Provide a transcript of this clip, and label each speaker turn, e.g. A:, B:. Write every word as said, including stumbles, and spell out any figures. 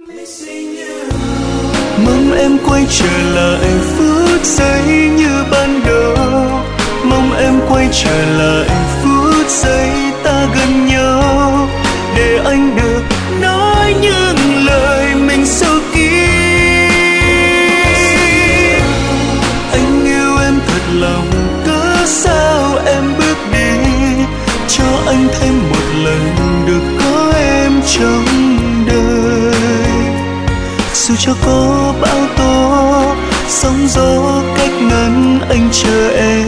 A: Mong em quay trở lại phút giây như ban đầu, mong em quay trở lại phút giây ta gần nhau, để anh được nói những lời mình sâu kín. Anh yêu em thật lòng, cớ sao em bước đi, cho anh thêm một lần được có em trong đời. Dù cho có bão tố, sóng gió cách ngăn, anh chờ em